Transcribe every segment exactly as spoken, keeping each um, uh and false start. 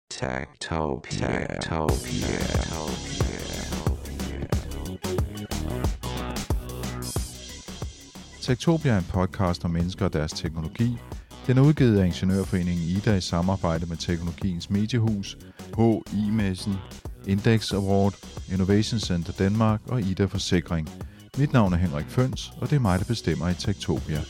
Techtopia. Techtopia. Techtopia er en podcast om mennesker og deres teknologi. Den er udgivet af Ingeniørforeningen IDA i samarbejde med Teknologiens Mediehus, H I-messen, Index Award, Innovation Center Danmark og IDA Forsikring. Mit navn er Henrik Føns, og det er mig, der bestemmer i Techtopia.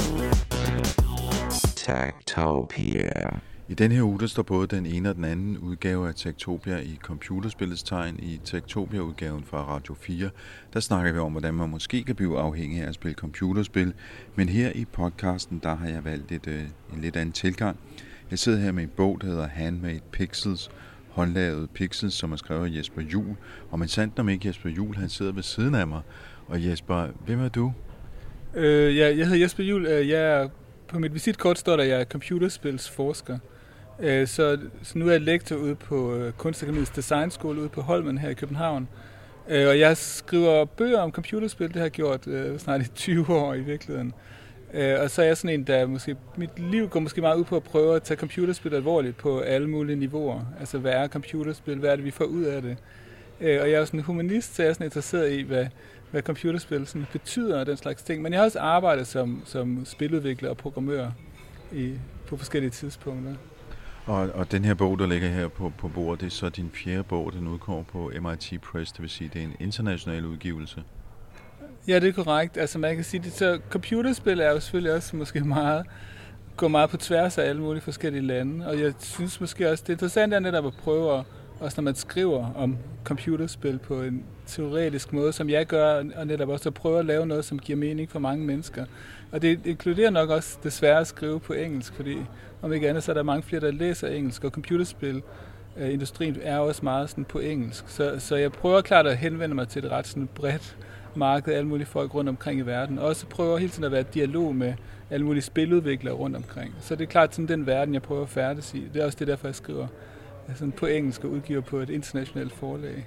Techtopia. I den her uge der står både den ene og den anden udgave af Techtopia i computerspillets tegn. I Techtopia-udgaven fra Radio fire, der snakker vi om, hvordan man måske kan blive afhængig af at spille computerspil. Men her i podcasten, der har jeg valgt et, øh, en lidt anden tilgang. Jeg sidder her med en bog, der hedder Handmade Pixels, håndlavet Pixels, som er skrevet af Jesper Juhl. Og man sandt om ikke Jesper Juhl, han sidder ved siden af mig. Og Jesper, hvem er du? Øh, ja, jeg hedder Jesper Juhl. Jeg er, på mit visitkort står der, at jeg er computerspilsforsker. Så, så nu er jeg lektor ude på Kunstakademiets Designskole ude på Holmen her i København. Og jeg skriver bøger om computerspil, det har jeg gjort øh, snart i tyve år i virkeligheden. Og så er jeg sådan en, der måske, mit liv går måske meget ud på at prøve at tage computerspil alvorligt på alle mulige niveauer. Altså hvad er computerspil, hvad er det vi får ud af det? Og jeg er jo sådan en humanist, så jeg er sådan interesseret i, hvad, hvad computerspil sådan betyder og den slags ting. Men jeg har også arbejdet som, som spiludvikler og programmør i, på forskellige tidspunkter. Og, og den her bog, der ligger her på, på bordet, det er så din fjerde bog, den udkommer på M I T Press, det vil sige, det er en international udgivelse. Ja, det er korrekt. Altså man kan sige, det så computerspil er jo selvfølgelig også måske meget, går meget på tværs af alle mulige forskellige lande, og jeg synes måske også, det interessante er netop at prøve at, også når man skriver om computerspil på en teoretisk måde, som jeg gør, og netop også at prøve at lave noget, som giver mening for mange mennesker. Og det inkluderer nok også desværre at skrive på engelsk, fordi om ikke andet, så er der mange flere, der læser engelsk, og computerspil, øh, industrien er også meget sådan på engelsk. Så, så jeg prøver klart at henvende mig til et ret sådan bredt marked, alle mulige folk rundt omkring i verden, og også prøver hele tiden at være i dialog med alle mulige spiludviklere rundt omkring. Så det er klart sådan den verden, jeg prøver at færdes i. Det er også det, derfor jeg skriver altså, på engelsk og udgiver på et internationalt forlag.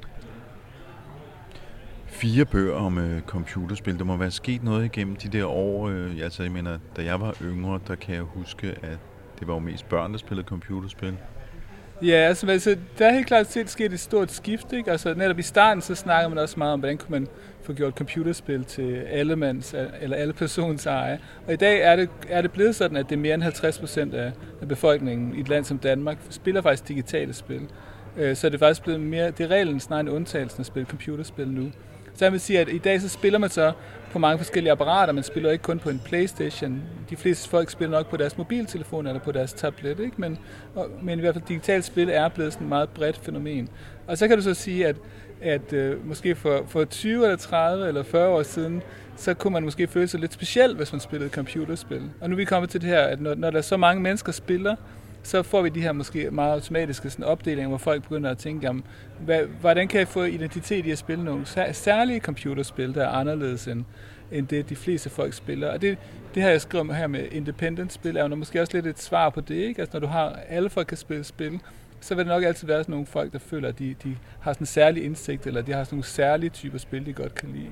Fire bøger om øh, computerspil. Der må være sket noget igennem de der år. Øh, altså, jeg mener, da jeg var yngre, der kan jeg huske, at det var jo mest børn, der spillede computerspil. Ja, altså, altså der er helt klart set sket et stort skift, ikke? Altså, netop i starten, så snakker man også meget om, hvordan kunne man få gjort computerspil til alle mands, eller alle persons eje. Og i dag er det, er det blevet sådan, at det er mere end halvtreds procent af, af befolkningen i et land som Danmark spiller faktisk digitale spil. Så er det faktisk blevet mere, det er reglen snarere en undtagelse at spille computerspil nu. Så jeg vil sige, at i dag så spiller man så på mange forskellige apparater. Man spiller ikke kun på en PlayStation. De fleste folk spiller nok på deres mobiltelefon eller på deres tablet, ikke? Men, og, men i hvert fald digitalt spil er blevet sådan et meget bredt fænomen. Og så kan du så sige, at, at øh, måske for, for tyve eller tredive eller fyrre år siden, så kunne man måske føle sig lidt speciel, hvis man spillede computerspil. Og nu er vi kommet til det her, at når, når der er så mange mennesker spiller, så får vi de her måske meget automatiske sådan, opdelinger, hvor folk begynder at tænke, jamen, hvad, hvordan kan jeg få identitet i at spille nogle særlige computerspil, der er anderledes end, end det, de fleste folk spiller. Og det, det her, jeg skriver om her med independent-spil, er jo måske også lidt et svar på det, ikke? Altså, når du har, alle folk kan spille spil, så vil det nok altid være sådan nogle folk, der føler, at de, de har sådan en særlig indsigt, eller de har sådan nogle særlige typer spil, de godt kan lide.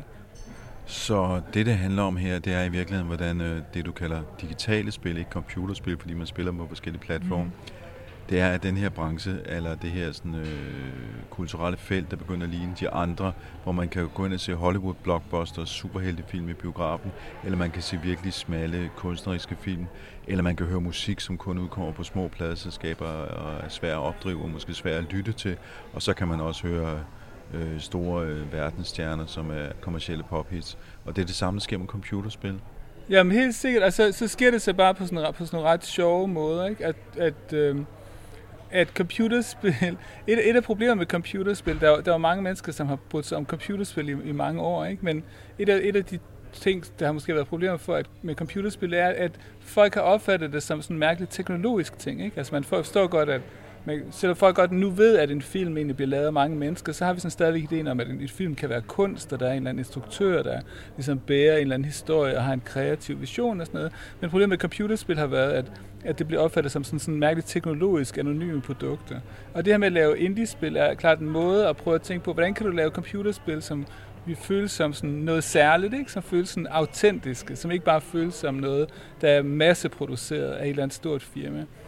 Så det, det handler om her, det er i virkeligheden, hvordan øh, det, du kalder digitale spil, ikke computerspil, fordi man spiller på forskellige platforme, mm. det er, at den her branche, eller det her sådan, øh, kulturelle felt, der begynder at ligne de andre, hvor man kan gå ind og se Hollywood-blockbusters, superheltefilm i biografen, eller man kan se virkelig smalle kunstneriske film, eller man kan høre musik, som kun udkommer på små pladeselskaber og er svært at opdrive og måske svært at lytte til, og så kan man også høre Øh, store øh, verdensstjerner, som er kommercielle pophits. Og det er det samme, der sker med computerspil. Jamen helt sikkert. Altså, så sker det så bare på sådan, på sådan en ret sjove måde, ikke? At, at, øh, at computerspil... Et, et af problemerne med computerspil, der, der er mange mennesker, som har brugt sig om computerspil i, i mange år, ikke? Men et af, et af de ting, der har måske været problemer for at, med computerspil, er, at folk har opfattet det som sådan en mærkelig teknologisk ting, ikke? Altså man forstår godt, at men selvom folk godt nu ved, at en film egentlig bliver lavet af mange mennesker, så har vi sådan stadigvæk ideen om, at en film kan være kunst, og der er en eller anden instruktør, der ligesom bærer en eller anden historie og har en kreativ vision og sådan noget. Men problemet med computerspil har været, at, at det bliver opfattet som sådan, sådan mærkeligt teknologisk anonyme produkter. Og det her med at lave indie-spil er klart en måde at prøve at tænke på, hvordan kan du lave computerspil, som vi føles som sådan noget særligt, ikke? Som føles sådan autentiske, som ikke bare føles som noget, der er masseproduceret af et eller andet stort firma.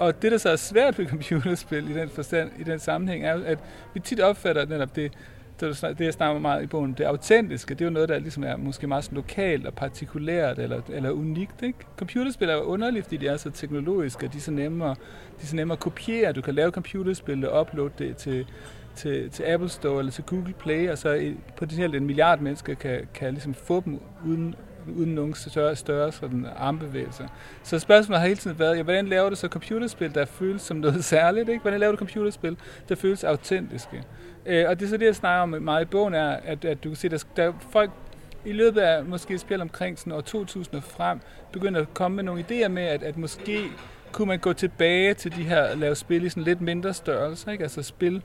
Og det, der så er svært ved computerspil i den, forstand, i den sammenhæng, er, at vi tit opfatter netop det, det, det jeg snakker meget i bogen, det autentiske, det er jo noget, der ligesom er måske meget sådan lokalt og partikulært eller, eller unikt. Ikke? Computerspil er jo underligt, fordi de er så teknologiske, og de er så nemmere, de er så nemmere at kopiere. Du kan lave computerspil og uploade det til, til, til Apple Store eller til Google Play, og så potentielt en milliard mennesker kan, kan ligesom få dem uden uden nogen større, større sådan armbevægelser. Så spørgsmålet har hele tiden været, ja, hvordan laver du så computerspil, der føles som noget særligt? Ikke? Hvordan laver du computerspil, der føles autentiske? Øh, og det er så det, jeg snakker om meget i bogen, er, at, at du kan se, at der, der er folk i løbet af måske et spil omkring sådan år to tusind og frem, begynder at komme med nogle idéer med, at, at måske kunne man gå tilbage til de her, lave spil i sådan lidt mindre størrelse, ikke? Altså spil,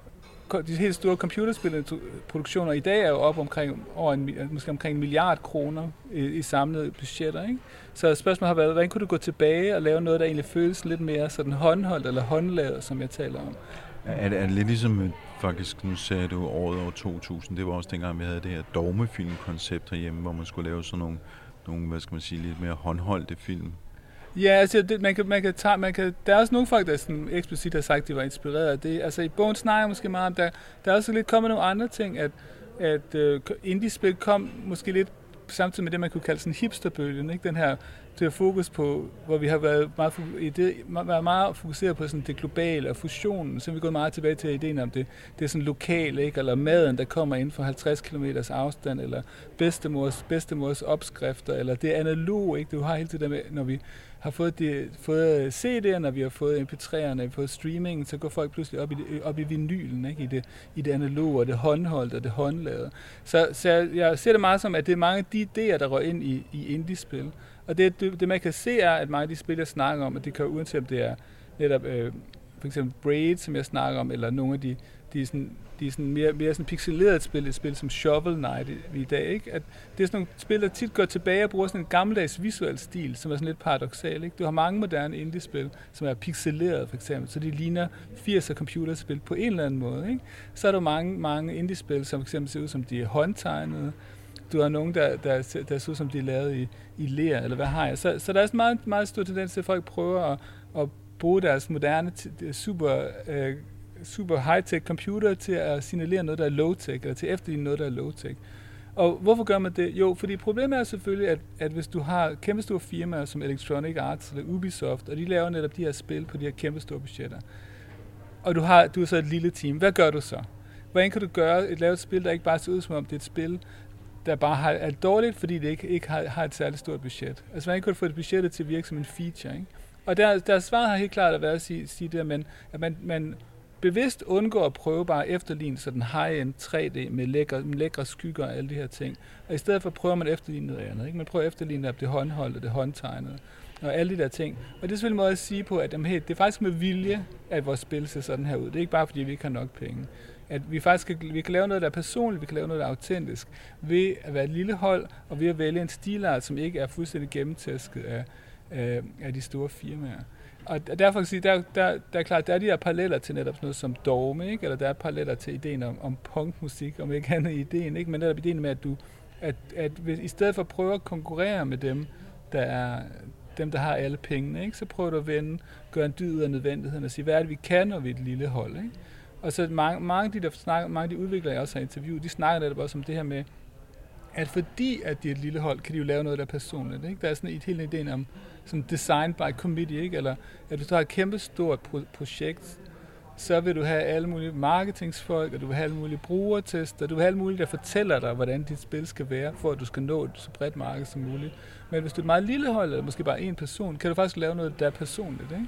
de helt store computerspilproduktioner i dag er jo op omkring, over en, måske omkring en milliard kroner i, i samlede budgetter, ikke? Så spørgsmålet har været, hvordan kunne du gå tilbage og lave noget, der egentlig føles lidt mere sådan håndholdt eller håndlavet, som jeg taler om? Er det, er det lidt ligesom, faktisk, nu sagde du året over to tusind, det var også dengang, vi havde det her dogmefilmkoncept herhjemme, hvor man skulle lave sådan nogle, nogle hvad skal man sige, lidt mere håndholdte film. Ja, altså det, man kan, man kan tage, man kan, der er også nogle folk, der sådan eksplicit har sagt, at de var inspireret af det. Altså i bogen snakker jeg måske meget om, der, der er også lidt kommet nogle andre ting, at, at uh, indie-spil kom måske lidt samtidig med det, man kunne kalde sådan hipsterbølgen, ikke? Den her, det her fokus på, hvor vi har været meget, i det, været meget fokuseret på sådan det globale og fusionen, så vi går meget tilbage til ideen om det, det er sådan lokale, ikke? Eller maden, der kommer inden for halvtreds kilometers afstand, eller bedstemors, bedstemors opskrifter, eller det er analog, ikke? Du har hele det der med, når vi har fået, de, fået C D'erne, når vi har fået M P tre'erne, vi har fået streamingen, så går folk pludselig op i, op i vinylen, ikke? I, det, i det analoge, og det håndholdte og det håndlavede. Så, så jeg, jeg ser det meget som, at det er mange af de idéer, der røg ind i, i indie-spil. Og det, det, det man kan se er, at mange af de spil, jeg snakker om, at det kan uanset om det er netop øh, for eksempel Braid, som jeg snakker om, eller nogle af de, de, sådan, de sådan mere, mere sådan pixelerede spil, et spil som Shovel Knight i, i dag, ikke? At det er sådan nogle spil, der tit går tilbage og bruger sådan en gammeldags visuel stil, som er sådan lidt paradoksal, ikke? Du har mange moderne indie-spil, som er pixelerede for eksempel, så de ligner firser computerspil på en eller anden måde, ikke? Så er der mange, mange indie-spil, som for eksempel ser ud som de er håndtegnede. Du har nogen, der, der, der ser ud som de er lavet i, i ler, eller hvad har jeg. Så, så der er meget, meget stor tendens til, at folk prøver at, at bruge deres moderne, super, uh, super high-tech computer til at signalere noget, der er low-tech, eller til at efterligne noget, der er low-tech. Og hvorfor gør man det? Jo, fordi problemet er selvfølgelig, at, at hvis du har kæmpe store firmaer som Electronic Arts eller Ubisoft, og de laver netop de her spil på de her kæmpe store budgetter, og du har, du er så et lille team, hvad gør du så? Hvordan kan du gøre et lavet spil, der ikke bare ser ud som om det er et spil, der bare har, er dårligt, fordi det ikke, ikke har, har et særligt stort budget? Altså, hvordan kan du få det budgettet til at virke som en feature, ikke? Og der, der svaret har helt klart at være at sige, sige det, at man, at man, man bevidst undgår at prøve bare at efterligne sådan high-end tre D med lækre, med lækre skygger og alle de her ting. Og i stedet for prøver man at efterligne noget andet, ikke? Man prøver at efterligne det håndholdte, det håndtegnede og alle de der ting. Og det er selvfølgelig en måde at sige på, at jamen, hey, det er faktisk med vilje, at vores spil ser sådan her ud. Det er ikke bare, fordi vi ikke har nok penge. At vi faktisk kan, vi kan lave noget, der er personligt, vi kan lave noget, der er autentisk, ved at være et lille hold, og ved at vælge en stilart, som ikke er fuldstændig gennemtæsket af, af, af de store firmaer. Og derfor kan jeg sige, der, der, der er klart, der er de her paralleller til netop noget som dogme, ikke? Eller der er paralleller til ideen om, om punkmusik, om ikke andet ideen, ikke? Men netop ideen med, at du, at, at hvis, i stedet for at prøve at konkurrere med dem, der er dem, der har alle pengene, ikke? Så prøver du at vende, gøre en dyd ud af nødvendigheden og sige, hvad er det, vi kan, når vi er et lille hold, ikke? Og så mange, mange af de, der snakker, mange af de udviklere, jeg også har interviewet, de snakker netop også om det her med, at fordi at de er et lille hold, kan de jo lave noget, der er personligt, ikke? Der er sådan et helt ideen om sådan design by committee, ikke? Eller at hvis du har et kæmpe stort pro- projekt, så vil du have alle mulige marketingsfolk, og du vil have alle mulige brugertester, du vil have alle mulige, der fortæller dig, hvordan dit spil skal være, for at du skal nå et så bredt marked som muligt. Men hvis du er et meget lille hold, eller måske bare en person, kan du faktisk lave noget, der er personligt, ikke?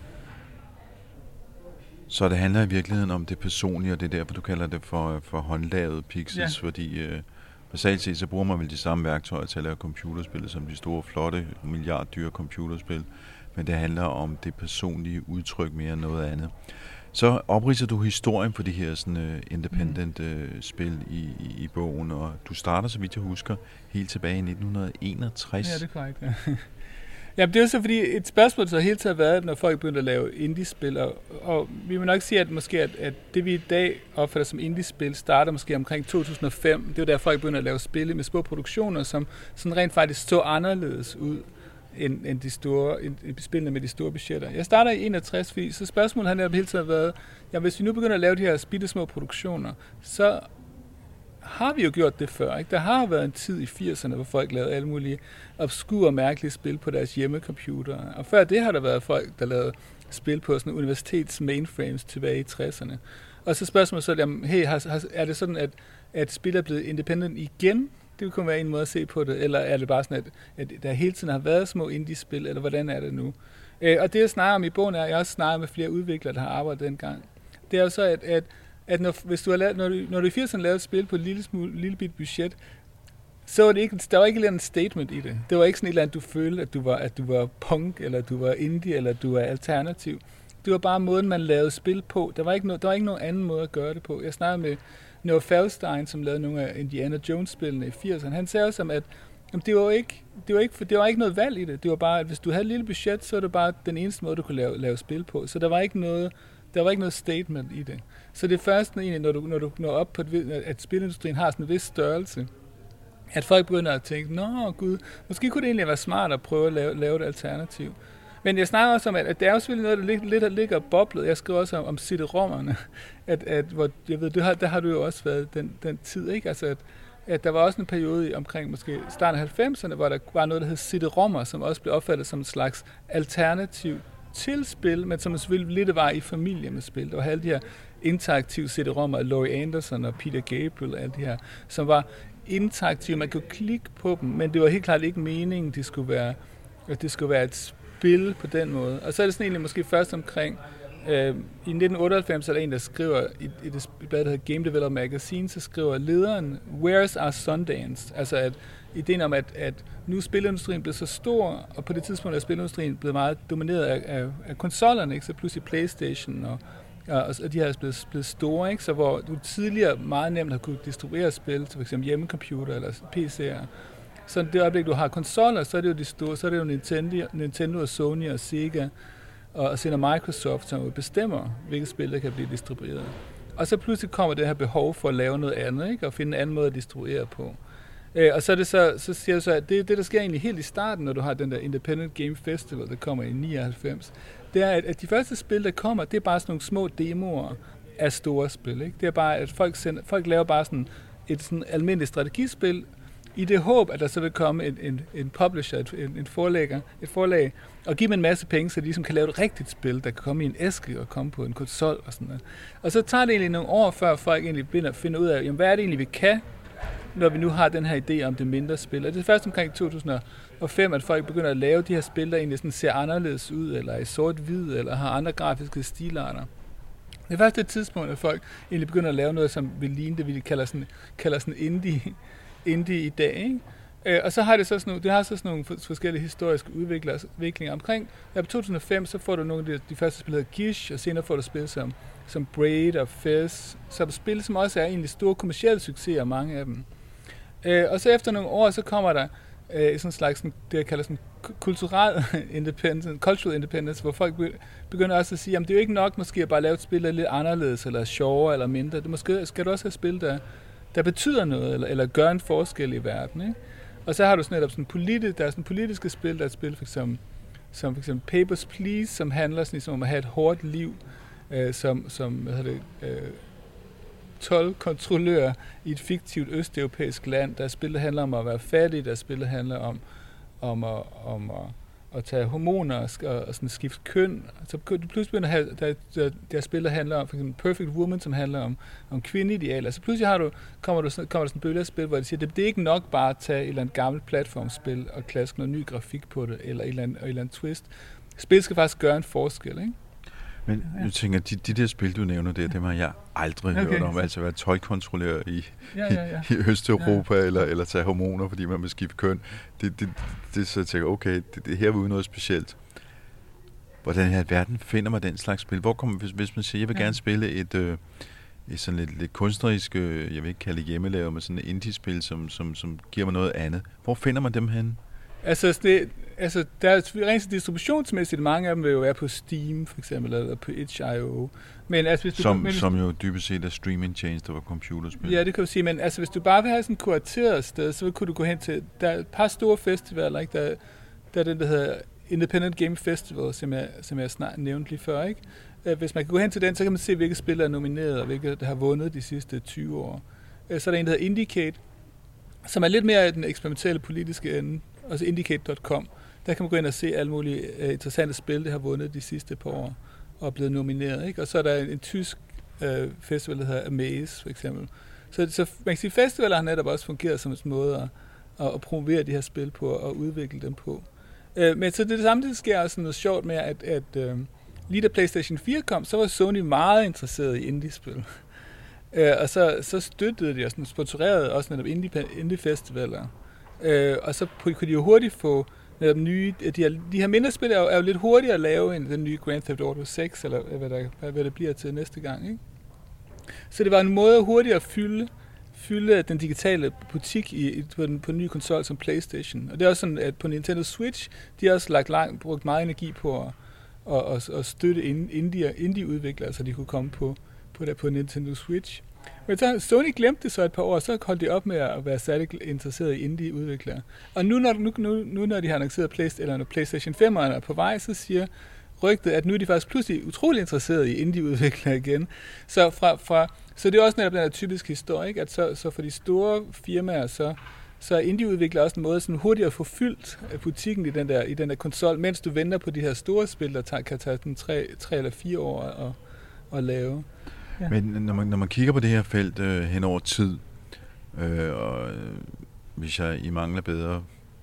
Så det handler i virkeligheden om det personlige, og det er derfor, du kalder det for, for håndlavet pixels, ja. Fordi øh, basalt set, så bruger man vel de samme værktøjer til at lave computerspil, som de store, flotte, milliarddyre computerspil, men det handler om det personlige udtryk mere end noget andet. Så opridser du historien på de her sådan, uh, independent uh, spil i, i, i bogen, og du starter, så vidt jeg husker, helt tilbage i nitten enogtres. Ja, det er korrekt, ja. Ja, det er jo så fordi et spørgsmål, så hele tiden har været, når folk begynder at lave indie-spil, og, og vi må nok sige, at måske at, at det vi i dag opfatter som indie-spil, starter måske omkring to tusind og fem. Det var der folk begynder at lave spil med små produktioner, som sådan rent faktisk så anderledes ud end, end de store, end, end spillene med de store budgetter. Jeg starter i enogtres, fordi så spørgsmålet har netop hele tiden været, ja, hvis vi nu begynder at lave de her bitte små produktioner, så har vi jo gjort det før, ikke? Der har været en tid i firserne, hvor folk lavede alle mulige obskure og mærkelige spil på deres hjemmecomputer. Og før det har der været folk, der lavede spil på sådan universitets mainframes tilbage i tresserne. Og så spørgsmålet så, jamen, hey, har, har, er det sådan, at, at spil er blevet independent igen? Det kunne være en måde at se på det. Eller er det bare sådan, at, at der hele tiden har været små indie-spil, eller hvordan er det nu? Øh, og det, jeg snakker om i bogen, er, jeg også snakker med flere udviklere, der har arbejdet dengang. Det er jo så, at, at at når, hvis du har lavet, når, du, når du i firserne lavede et spil på et lille, smule, lille bit budget, så var det ikke, der var ikke et eller andet statement i det. Det var ikke sådan et eller andet, du følte, at du var, at du var punk, eller du var indie, eller du var alternativ. Det var bare måden, man lavede spil på. Der var ikke, no, der var ikke nogen anden måde at gøre det på. Jeg snakkede med Noah Falstein, som lavede nogle af Indiana Jones-spillene i firserne. Han sagde også, at jamen, det, var ikke, det, var ikke, det var ikke noget valg i det. Det var bare, at hvis du havde et lille budget, så var det bare den eneste måde, du kunne lave, lave spil på. Så der var ikke noget... Der var ikke noget statement i det. Så det er først, når, når, du, når du når op på, et, at spilindustrien har sådan en vis størrelse, at folk begynder at tænke, nå gud, måske kunne det egentlig være smart at prøve at lave, lave et alternativ. Men jeg snakker også om, at, at det er jo selvfølgelig noget, der ligger, lidt der ligger boblet. Jeg skriver også om, om C D-rommerne, at, at hvor, jeg ved, det har, der har du jo også været den, den tid, ikke? Altså, at, at der var også en periode omkring måske starten af halvfemserne, hvor der var noget, der hed C D-rommer, som også blev opfattet som en slags alternativ til spil, men som selvfølgelig lidt var i familie med spil. Der var alle de her interaktive C D-rommer af Laurie Anderson og Peter Gabriel og alle de her, som var interaktive. Man kunne klikke på dem, men det var helt klart ikke meningen, det skulle være, at det skulle være et spil på den måde. Og så er det sådan egentlig måske først omkring øh, i nitten otteoghalvfems er der en, der skriver i, i det blad, der hedder Game Developer Magazine, så skriver lederen, Where's our Sundance? Altså at ideen om, at, at nu er spilindustrien blevet så stor, og på det tidspunkt er spilindustrien blevet meget domineret af, af, af konsollerne, ikke? Så pludselig PlayStation og, og, og de her er blevet, blevet store, ikke? Så hvor du tidligere meget nemt har kunne distribuere spil til f.eks. hjemmecomputer eller P C'er. Så det øjeblik, du har konsoller, så er det jo de store, så er det jo Nintendo, Nintendo og Sony og Sega og, og senere Microsoft, som bestemmer, hvilke spil der kan blive distribueret. Og så pludselig kommer det her behov for at lave noget andet, ikke? Og finde en anden måde at distribuere på. Øh, og så er det så, så siger du så, at det, det, der sker egentlig helt i starten, når du har den der Independent Game Festival, der kommer i nioghalvfems, det er, at, at de første spil, der kommer, det er bare sådan nogle små demoer af store spil, ikke? Det er bare, at folk, sender, folk laver bare sådan et sådan almindeligt strategispil, i det håb, at der så vil komme en, en, en publisher, et, en, en forlægger, et forlag, og give dem en masse penge, så de ligesom kan lave et rigtigt spil, der kan komme i en æske og komme på en konsol og sådan noget. Og så tager det egentlig nogle år, før folk egentlig begynder at finde ud af, jamen, hvad er det egentlig, vi kan, når vi nu har den her idé om det mindre spil. Og det er først omkring to tusind og fem, at folk begynder at lave de her spil, der egentlig sådan ser anderledes ud, eller er i sort-hvid, eller har andre grafiske stilarter. Det er først det tidspunkt, at folk egentlig begynder at lave noget, som vil ligne det, vi kalder sådan, kalder sådan indie, indie i dag, ikke? Øh, og så har det så sådan nogle, det har så sådan nogle forskellige historiske udviklinger omkring. Ja, på to tusind og fem, så får du nogle af de, de første spil, der hedder Gish, og senere får du spil som, som Braid og Fez, som spil, som også er egentlig store kommercielle succeser, mange af dem. Øh, og så efter nogle år, så kommer der øh, sådan en slags, sådan, det jeg kalder sådan kulturel independence, cultural independence, hvor folk begynder også at sige, jamen det er jo ikke nok måske at bare lave et spil, der er lidt anderledes, eller sjovere, eller mindre. Det måske skal du også have spil, der der betyder noget, eller, eller gør en forskel i verden, ikke? Og så har du sådan netop sådan politi- der er sådan politiske spil, der er et spil for eksempel, som for eksempel Papers, Please, som handler sådan ligesom om at have et hårdt liv, øh, som, som hvad hedder det, øh, toldkontrollør i et fiktivt østeuropæisk land. Der er spil, der handler om at være fattig, der er spil, der handler om, om, at, om at, at tage hormoner og, og sådan skifte køn. Så du pludselig begynder at have, der, der, der er spil, der handler om for eksempel Perfect Woman, som handler om, om kvindeidealer. Så pludselig har du, kommer, du, kommer der sådan en bølge af spil, hvor de siger, det, det er ikke nok bare at tage et eller andet gammelt platformspil og klaske noget ny grafik på det, eller et eller andet, et eller andet twist. Spil skal faktisk gøre en forskel, ikke? Men jeg tænker, de, de der spil, du nævner der, dem har jeg aldrig okay. hørt om. Altså at være toldkontrollør i, ja, ja, ja. i, i Østeuropa, ja, ja. Eller, eller tage hormoner, fordi man vil skifte køn. Det, det, det så jeg tænker, okay, det, det her var jo noget specielt. Hvordan her verden finder man den slags spil? Hvor kommer, hvis, hvis man siger, jeg vil ja. gerne spille et, øh, et sådan lidt, lidt kunstnerisk, øh, jeg vil ikke kalde det hjemmelavet, men sådan et indie-spil, som, som, som giver mig noget andet. Hvor finder man dem henne? Altså, det, altså, der er rent distributionsmæssigt, mange af dem vil jo være på Steam, for eksempel, eller på itch punktum i o. Men altså, hvis du, som, men, som jo dybest set er streaming-tjenester for computerspil. Ja, det kan du sige, men altså, hvis du bare vil have sådan et kurateret sted, så kunne du gå hen til, der er et par store festivaler, ikke? Der, der er den, der hedder Independent Game Festival, som jeg, som jeg snart nævnte lige før, ikke? Hvis man kan gå hen til den, så kan man se, hvilke spil er nomineret, og hvilke der har vundet de sidste tyve år. Så er der en, der hedder Indicate, som er lidt mere af den eksperimentelle politiske ende, altså indicate punktum com. Der kan man gå ind og se alle mulige uh, interessante spil, der har vundet de sidste par år, og er blevet nomineret, ikke? Og så er der en, en tysk uh, festival, der hedder Amaze, for eksempel. Så, så man kan sige, festivaler har netop også fungeret som en måde at, at, at promovere de her spil på, og udvikle dem på. Uh, men så det, det samtidig sker også noget sjovt med, at, at uh, lige da PlayStation fire kom, så var Sony meget interesseret i indie-spil. Uh, og så, så støttede de og sådan, sponsorerede også netop indie, indie-festivaler. Uh, og så kunne de jo hurtigt få netop nye... De her, de her mindre spil er jo, er jo lidt hurtigere at lave end den nye Grand Theft Auto seks, eller hvad der, hvad det bliver til næste gang, ikke? Så det var en måde hurtigt at fylde, fylde den digitale butik i, på den på en ny konsol som PlayStation. Og det er også sådan, at på Nintendo Switch, de har også lagt langt, brugt meget energi på at, at, at, at støtte indie, indie-udviklere, så de kunne komme på, på, der, på Nintendo Switch. Men så Sony glemte det så et par år, så holdt de op med at være særlig interesseret i indie-udviklere. Og nu når, nu, nu, nu, når de har annonceret Playst- eller når PlayStation fem er på vej, så siger rygtet, at nu er de faktisk pludselig utrolig interesseret i indie-udviklere igen. Så, fra, fra, så det er også netop den her typiske historie, ikke? At så, så for de store firmaer, så, så er indie-udviklere også en måde sådan hurtigt at få fyldt butikken i den der, i den der konsol, mens du venter på de her store spil, der tager, kan tage den tre, tre eller fire år at, at lave. Ja. Men når man, når man kigger på det her felt øh, hen over tid, øh, og øh, hvis jeg i mangler bedre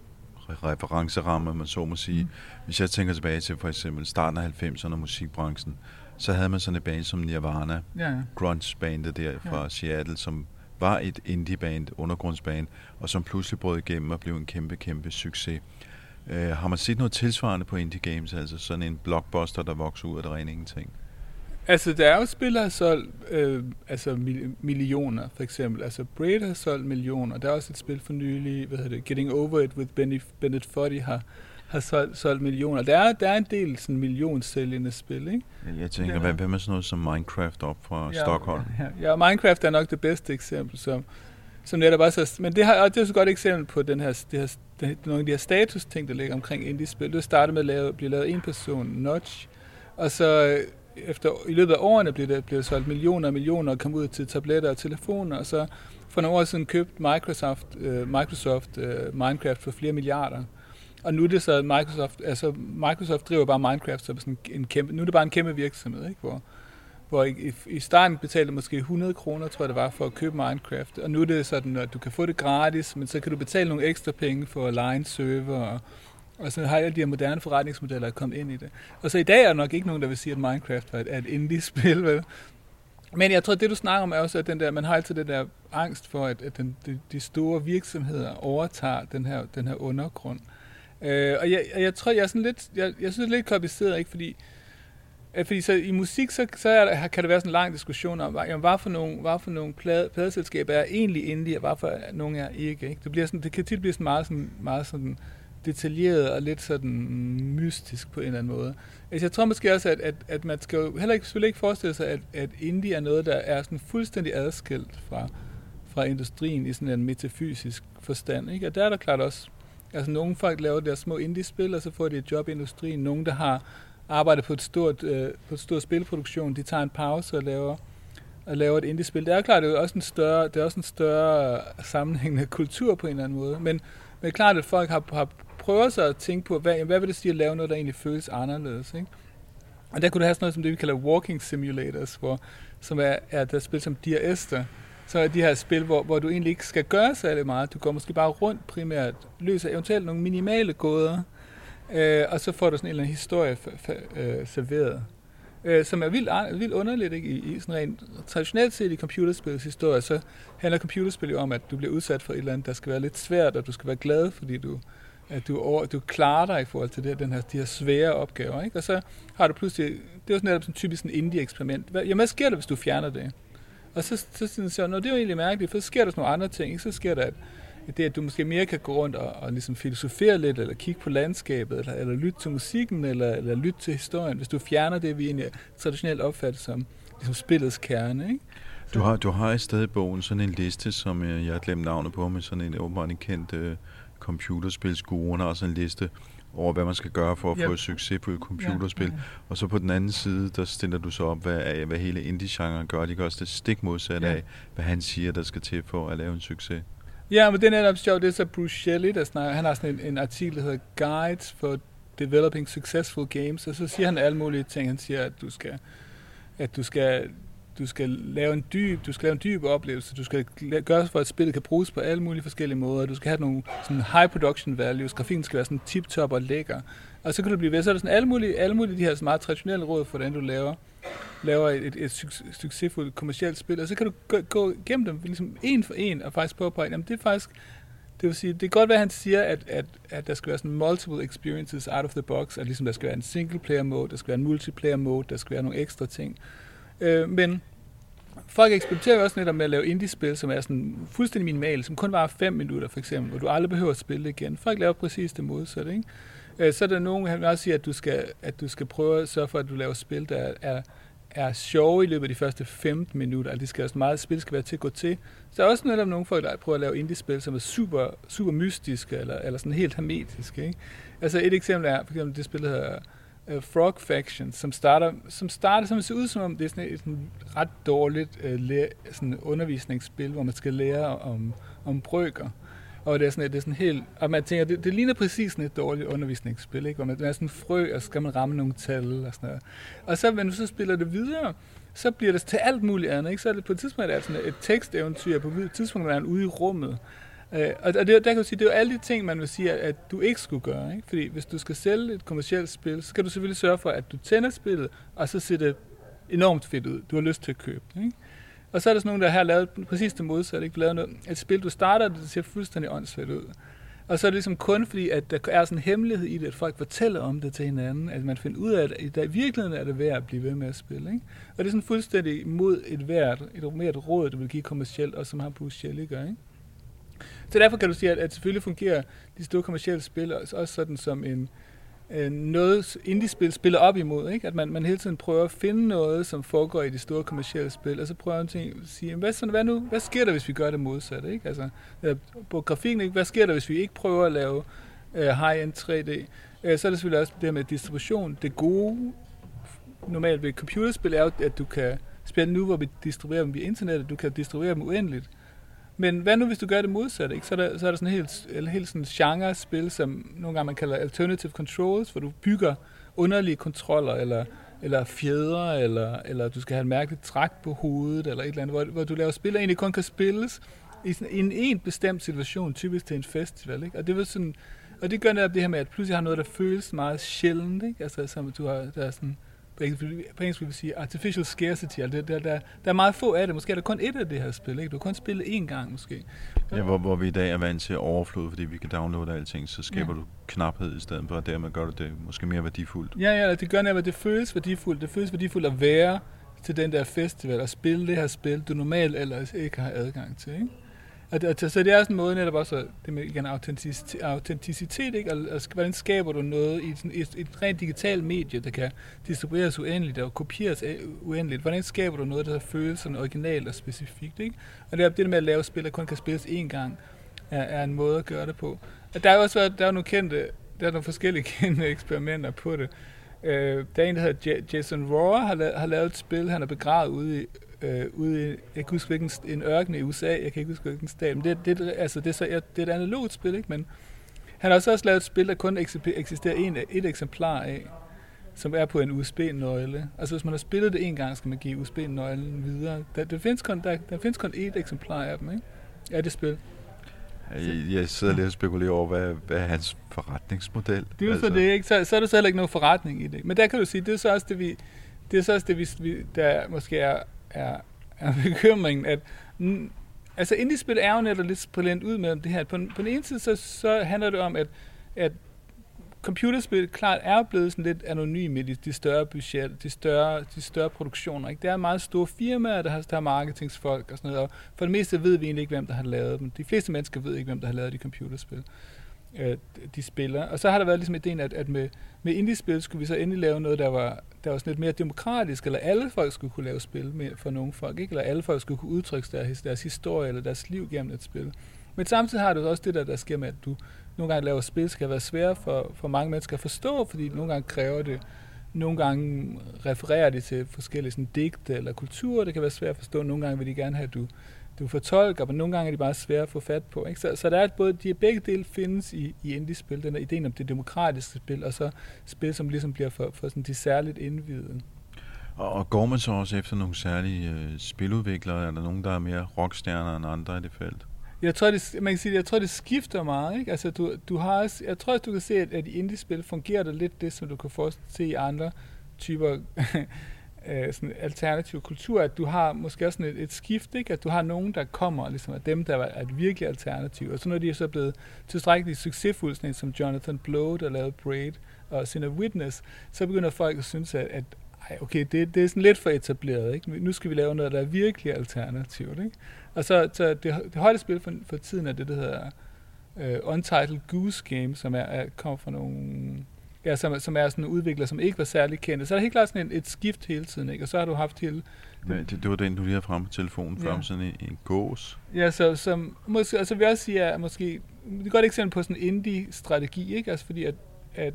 referencerammer, man så må sige, mm. hvis jeg tænker tilbage til for eksempel starten af halvfemserne og musikbranchen, så havde man sådan et band som Nirvana, ja. grunge-bandet der fra ja. Seattle, som var et indie-band, undergrundsband, og som pludselig brød igennem og blev en kæmpe, kæmpe succes. Øh, har man set noget tilsvarende på indie games, altså sådan en blockbuster, der vokser ud af det rene ingenting? Altså, der er jo spil, der har solgt øh, altså millioner, for eksempel. Altså, Braid har solgt millioner. Der er også et spil for nylig, hvad hedder det, Getting Over It with Bennett Foddy har, har solgt, solgt millioner. Der er, der er en del sådan millionsælgende spil, ikke? Jeg tænker, hvad, hvad med sådan noget som Minecraft op fra ja, Stockholm? Ja, ja. ja, Minecraft er nok det bedste eksempel, som, som netop også er, men det, har, det er så et godt eksempel på den her, det her, det, nogle af de her status-ting, der ligger omkring indie-spil. Det startede med at lave, blive lavet en person, Notch, og så efter, i løbet af årene blev det, blev det solgt millioner og millioner og kom ud til tabletter og telefoner, og så for nogle år siden købte Microsoft, uh, Microsoft uh, Minecraft for flere milliarder. Og nu er det så, at Microsoft, altså Microsoft driver bare Minecraft som sådan en kæmpe, nu er det bare en kæmpe virksomhed, ikke? Hvor, hvor i, i starten betalte måske hundrede kroner, tror jeg det var, for at købe Minecraft, og nu er det sådan, at du kan få det gratis, men så kan du betale nogle ekstra penge for at leje en server, og Og så har alle de her moderne forretningsmodeller kommet ind i det. Og så i dag er der nok ikke nogen, der vil sige, at Minecraft er et, er et indie-spil, vel? Men jeg tror, at det du snakker om er også, at den der, man har altid den der angst for, at, at den, de, de store virksomheder overtager den her, den her undergrund. Øh, og jeg, jeg tror, jeg er sådan lidt, jeg, jeg synes, det er lidt kompliceret, ikke? Fordi, øh, fordi så i musik, så, så er der, kan det være sådan en lang diskussion om, jamen, hvad for nogle, hvad for nogle plade, pladeselskaber er egentlig indie, og hvad for nogle er ikke, ikke? Det, bliver sådan, det kan tit blive sådan meget sådan, meget sådan detaljeret og lidt sådan mystisk på en eller anden måde. Altså, jeg tror måske også, at, at, at man skal jo heller ikke, selvfølgelig ikke forestille sig, at, at indie er noget, der er sådan fuldstændig adskilt fra, fra industrien i sådan en metafysisk forstand, ikke? Og der er der klart også, altså nogle folk laver deres små indie-spil, og så får de et job i industrien. Nogle, der har arbejdet på et stort, øh, på et stort spilproduktion, de tager en pause og laver, og laver et indie-spil. Det er klart, det er også en større, det er også en større sammenhængende kultur på en eller anden måde, men Men det er klart, at folk har, har prøvet sig at tænke på, hvad, hvad vil det sige at lave noget, der egentlig føles anderledes, ikke? Og der kunne du have sådan noget som det, vi kalder walking simulators, hvor, som er, er der spil som Dear Esther. Så er de her spil, hvor, hvor du egentlig ikke skal gøre særlig meget. Du går måske bare rundt primært, løser eventuelt nogle minimale gåder, øh, og så får du sådan en eller anden historie f- f- øh, serveret. Øh, som er vildt, vildt underligt, ikke? I, i sådan rent traditionelt set i computerspils historie, så handler computerspil jo om, at du bliver udsat for et eller andet, der skal være lidt svært, og du skal være glad, fordi du, at du, over, du klarer dig i forhold til det, den her, de her svære opgaver, ikke? Og så har du pludselig, det er jo sådan netop sådan typisk en indie-eksperiment. Hvad, jamen, hvad sker der, hvis du fjerner det? Og så, så synes jeg, det er jo egentlig mærkeligt, for så sker der sådan nogle andre ting, ikke? Så sker der, at det, at du måske mere kan gå rundt og, og ligesom filosofere lidt, eller kigge på landskabet, eller, eller lytte til musikken, eller, eller lytte til historien, hvis du fjerner det, vi egentlig traditionelt opfatter som ligesom spillets kerne, ikke? Du har, du har i stedet i bogen sådan en liste, som jeg, jeg har glemt navnet på, med sådan en åbenbart en kendt uh, computerspilsguru, og sådan en liste over, hvad man skal gøre for at Yep. få et succesfuldt computerspil. Ja, ja. Og så på den anden side, der stiller du så op, hvad, hvad hele indie-genren gør. De gør også det stik modsat Ja. af, hvad han siger, der skal til for at lave en succes. Ja, men det er netop sjovt, det er så Bruce Shelley, der snakker. Han har sådan en, en artikel, der hedder Guides for Developing Successful Games, og så siger han alle mulige ting. Han siger, at du skal, at du skal, du skal lave en dyb, du skal lave en dyb oplevelse. Du skal gøre for, at spillet kan bruges på alle mulige forskellige måder. Du skal have nogle sådan high production values. Grafikken skal være sådan tip-top og lækker. Og så kan du blive ved. Så er der sådan alle mulige, alle mulige de her sådan meget traditionelle råd for, hvordan du laver, laver et, et, et succesfuldt kommercielt spil. Og så kan du gå, gå igennem dem ligesom en for en og faktisk påpege, jamen det er faktisk, det vil sige, det kan godt være, at han siger, at, at, at der skal være sådan multiple experiences out of the box, at ligesom der skal være en single player mode, der skal være en multiplayer mode, der skal være nogle ekstra ting. Øh, men folk eksperimenterer jo også netop med at lave indie-spil, som er sådan fuldstændig minimale, som kun varer fem minutter for eksempel, hvor du aldrig behøver at spille det igen. Folk laver præcis det modsatte, ikke? Øh, så er der nogen, han vil også sige, at du skal, at du skal prøve at sørge for, at du laver spil, der er, er sjove i løbet af de første femten minutter. Altså, det skal også meget spil skal være til at gå til. Så er også netop nogle folk, der prøver at lave indie-spil, som er super, super mystiske, eller, eller sådan helt hermetiske, ikke? Altså et eksempel er, for eksempel det spil, der hedder uh, Frog Faction, som starter, som starter, som ser ud som om, det er sådan et, et sådan ret dårligt uh, læ- sådan undervisningsspil, hvor man skal lære om, om brøker. Og det er sådan, det er sådan helt, og man tænker, det, det ligner præcis sådan et dårligt undervisningsspil, ikke? Hvor man er sådan frø, og så skal man ramme nogle tal og sådan noget. Og så, når du så spiller det videre, så bliver det til alt muligt andet, ikke? Så er det på et tidspunkt, er det sådan et teksteventyr, på et tidspunkt, er man ude i rummet. Øh, og det, der kan du sige, det er jo alle de ting, man vil sige, at, at du ikke skulle gøre, ikke? Fordi hvis du skal sælge et kommercielt spil, så skal du selvfølgelig sørge for, at du tænder spillet, og så ser det enormt fedt ud. Du har lyst til at købe det, ikke? Og så er der sådan nogen, der har lavet præcis det modsatte, ikke? Du laver noget, et spil, du starter, det ser fuldstændig åndssvagt ud. Og så er det ligesom kun fordi, at der er sådan en hemmelighed i det, at folk fortæller om det til hinanden, at man finder ud af, at i virkeligheden er det værd at blive ved med at spille, ikke? Og det er sådan fuldstændig imod et værd, et mere et råd, du vil give kommercielt, og som har Bruce Shelley gør, ikke? Så derfor kan du sige, at, at selvfølgelig fungerer de store kommercielle spil også sådan som en noget indie-spil spiller op imod, ikke? At man, man hele tiden prøver at finde noget, som foregår i de store kommercielle spil, og så prøver man at sige, hvad, sådan, hvad, nu, hvad sker der, hvis vi gør det modsatte, ikke? Altså, på grafikken, ikke? Hvad sker der, hvis vi ikke prøver at lave uh, high-end tre D? Uh, så er det selvfølgelig også det med distribution. Det gode, normalt ved computerspil, er jo, at du kan spille nu, hvor vi distribuerer dem via internettet, du kan distribuere dem uendeligt. Men hvad nu, hvis du gør det modsatte, ikke? Så er der, så er der sådan en helt, helt sådan genre-spil, som nogle gange man kalder alternative controls, hvor du bygger underlige kontroller, eller, eller fjedre, eller, eller du skal have et mærkeligt træk på hovedet, eller et eller andet, hvor, hvor du laver spil, der egentlig kun kan spilles i, sådan, i en, en bestemt situation, typisk til en festival, ikke? Og det var sådan, og det gør netop det her med, at pludselig har noget, der føles meget sjældent, ikke? Altså, som du har, der er sådan, på engelsk vil vi sige artificial scarcity, altså der, der, der er meget få af det, måske er der kun et af det her spil, ikke? Du kan kun spille én gang måske. Ja, hvor, hvor vi i dag er vant til overflod, fordi vi kan downloade alting, så skaber ja. du knaphed i stedet for, og dermed gør du det måske mere værdifuldt. Ja, ja, det gør netop, at det føles værdifuldt. Det føles værdifuldt at være til den der festival og spille det her spil, du normalt ellers ikke har adgang til, ikke? Og det, så det er sådan en måde netop også, det med igen autenticitet, autenticitet, ikke? Og, og hvordan skaber du noget i sådan et, et rent digitalt medie, der kan distribueres uendeligt og kopieres uendeligt? Hvordan skaber du noget, der føles sådan originalt og specifikt, ikke? Og det er det med at lave spil, der kun kan spilles én gang, er, er en måde at gøre det på. Og der er også været, der er nogle kendte, der er nogle forskellige kendte eksperimenter på det. Øh, der er en, der hedder Jason Rohrer, har, la- har lavet et spil, han er begravet ude i Øh, ude i, jeg kan huske hvilken, en ørken i U S A, jeg kan ikke huske hvilken stat, men det, det, altså, det, er så, det er et analogt spil, ikke? Men han har også, også lavet et spil, der kun eksisterer en, et eksemplar af, som er på en U S B-nøgle. Altså hvis man har spillet det en gang, skal man give U S B-nøglen videre. Der, der, findes kun, der, der findes kun et eksemplar af dem, ikke? Af det spil. Jeg, jeg sidder lidt og spekulerer over, hvad, hvad er hans forretningsmodel? Det er jo altså. Så det, ikke? Så, så er der så heller ikke nogen forretning i det. Men der kan du sige, det er så også det, vi, det er så også det, vi, der måske er er, er bekymringen, at mm, altså indie-spil er jo netop lidt brillant ud med det her. På, på den ene side, så, så handler det om, at, at computerspil klart er blevet sådan lidt anonyme i de, de større budgetter, de større, de større produktioner, ikke? Der er meget store firmaer, der har, der har marketingsfolk og sådan noget, og for det meste ved vi egentlig ikke, hvem der har lavet dem. De fleste mennesker ved ikke, hvem der har lavet de computerspil, øh, de spiller. Og så har der været ligesom ideen, at, at med, med indie-spil skulle vi så endelig lave noget, der var, der var sådan lidt mere demokratisk, eller alle folk skulle kunne lave spil med, for nogle folk, ikke? Eller alle folk skulle kunne udtrykke deres, deres historie eller deres liv gennem et spil. Men samtidig har du også det der, der sker med, at du nogle gange laver spil, skal være svære for, for mange mennesker at forstå, fordi nogle gange kræver det, nogle gange refererer det til forskellige sådan, digte eller kulturer, det kan være svært at forstå. Nogle gange vil de gerne have, at du, du fortolker, men nogle gange er de bare svære at få fat på. Ikke? Så, så der er både, de begge dele findes i, i indie-spil, den der ideen om det demokratiske spil, og så spil, som ligesom bliver for, for sådan, de særligt indvidede. Og går man så også efter nogle særlige øh, spiludviklere? Er der nogen, der er mere rockstjerner end andre i det felt? Jeg tror, det, man kan sige, jeg tror, det skifter meget. Ikke? Altså, du, du har, jeg tror, at du kan se, at, at i indie-spil fungerer det lidt det, som du kan se i andre typer sådan alternativ kultur, at du har måske også sådan et, et skift, ikke? At du har nogen, der kommer, ligesom af dem, der er et virkelig alternativ. Og så når de er så blevet tilstrækkeligt succesfulde, sådan som Jonathan Blow, der lavede Braid og Sin of Witness, så begynder folk at synes, at, at ej, okay, det, det er sådan lidt for etableret. Ikke? Nu skal vi lave noget, der er virkelig alternativt. Ikke? Og så, så det, det højde spil for, for tiden er det, der hedder uh, Untitled Goose Game, som er, er, kommer fra nogle... Ja, som, som er sådan en udvikler, som ikke var særlig kendte. Så er der helt klart sådan et, et skift hele tiden, ikke? Og så har du haft hele... Ja, det, det var den, du lige havde frem på telefonen, ja. Frem sådan en, en gås. Ja, så som... Måske, altså vil jeg også sige, at måske... Det er godt eksempel på sådan en indie-strategi, ikke? Altså fordi, at, at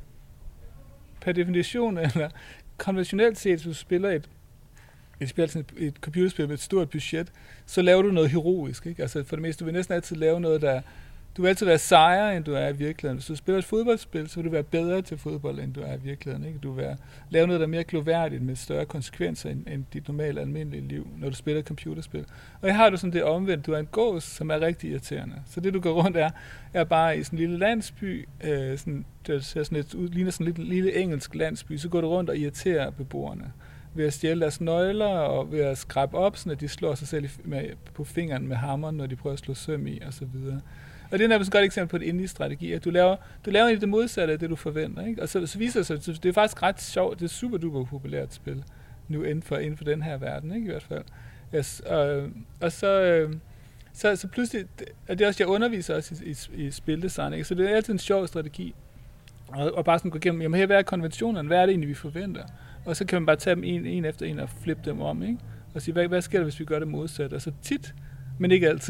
per definition, eller konventionelt set, hvis du spiller et, et, spil, sådan et, et computerspil med et stort budget, så laver du noget heroisk, ikke? Altså for det meste, du vil næsten altid lave noget, der... Du vil altid være sejere, end du er i virkeligheden. Hvis du spiller et fodboldspil, så vil du være bedre til fodbold, end du er i virkeligheden. Ikke? Du vil være, lave noget, der er mere gloværdigt med større konsekvenser end, end dit normale, almindelige liv, når du spiller et computerspil. Og her har du sådan det omvendt. Du er en gås, som er rigtig irriterende. Så det, du går rundt er, er bare i sådan en lille landsby, øh, sådan, det ser sådan et, ligner sådan en lille, lille engelsk landsby, så går du rundt og irriterer beboerne ved at stjæle deres nøgler og ved at skrabe op, sådan at de slår sig selv i, med, på fingeren med hammeren, når de prøver at slå søm i, og så videre. Og det er et godt eksempel på et indie-strategi, at du laver, du laver det modsatte af det, du forventer. Ikke? Og så, så viser det sig, det er faktisk ret sjovt, det er super duper populært spil, nu inden for, inden for den her verden, ikke? I hvert fald. Yes, og, og så, øh, så, så pludselig, og det er også, jeg underviser også i, i, i spildesign, ikke? Så det er altid en sjov strategi, og, og bare sådan gå igennem, jamen her, hvad er konventionerne, hvad er det egentlig, vi forventer? Og så kan man bare tage dem en, en efter en og flippe dem om, ikke? Og sige, hvad, hvad sker der, hvis vi gør det modsatte? Og så tit, men ikke altid,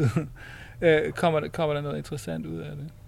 øh, kommer, der, kommer der noget interessant ud af det.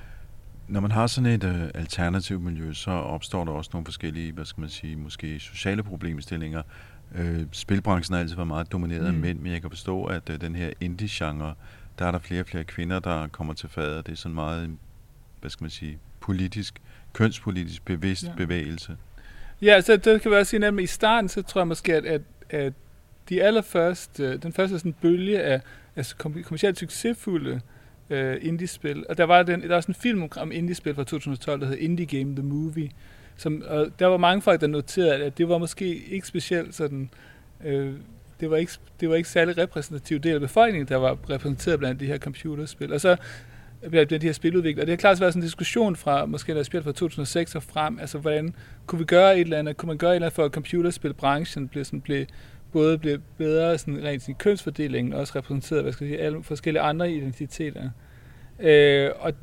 Når man har sådan et øh, alternativt miljø, så opstår der også nogle forskellige, hvad skal man sige, måske sociale problemstillinger. Øh, spilbranchen har altid været meget domineret af mm. mænd, men jeg kan forstå, at øh, den her indie-genre, der er der flere og flere kvinder, der kommer til fadet. Det er sådan meget, hvad skal man sige, politisk, kønspolitisk bevidst ja. bevægelse. Ja, så det kan vi også sige, at i starten, så tror jeg måske, at, at, at de allerførste, den første sådan bølge af altså kommercielt succesfulde uh, indie-spil, og der var, den, der var sådan en film om indie-spil fra to tusind og tolv, der hed Indie Game The Movie, som, og der var mange folk, der noterede, at det var måske ikke specielt sådan, øh, det var ikke, det var ikke særlig repræsentativ del af befolkningen, der var repræsenteret blandt de her computerspil, og så blandt de her spiludviklere. Og det har klart været sådan en diskussion fra, måske der spil fra to tusind og seks og frem, altså hvordan kunne vi gøre et eller andet, kunne man gøre et eller andet for, at computerspilbranchen blev sådan, blev, både blev bedre sådan rent sin kønsfordelingen, og også repræsenteret, hvad skal jeg sige, alle forskellige andre identiteter. Øh, og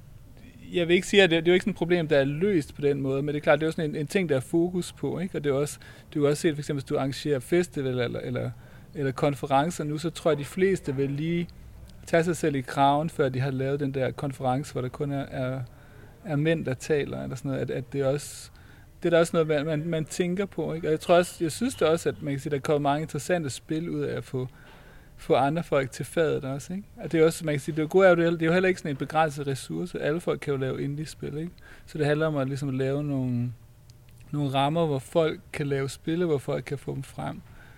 jeg vil ikke sige, at det, det er jo ikke sådan et problem, der er løst på den måde, men det er klart, det er jo sådan en, en ting, der er fokus på, ikke? Og det er også, du kan også se, for eksempel, hvis du arrangerer festival eller, eller, eller konferencer nu, så tror jeg, at de fleste vil lige tage sig selv i kraven, før de har lavet den der konference, hvor der kun er, er, er mænd, der taler, eller sådan noget, at, at det er også, det er der også noget, man, man tænker på, ikke? Og jeg tror også, jeg synes det også, at man kan sige, der kommer mange interessante spil ud af at få, få andre folk til fadet også, ikke? Og det er også, man kan sige, det er jo gode af, det er jo heller ikke sådan en begrænset ressource. Alle folk kan jo lave indie-spil, ikke? Så det handler om at ligesom lave nogle, nogle rammer, hvor folk kan lave spil, hvor folk kan få dem frem.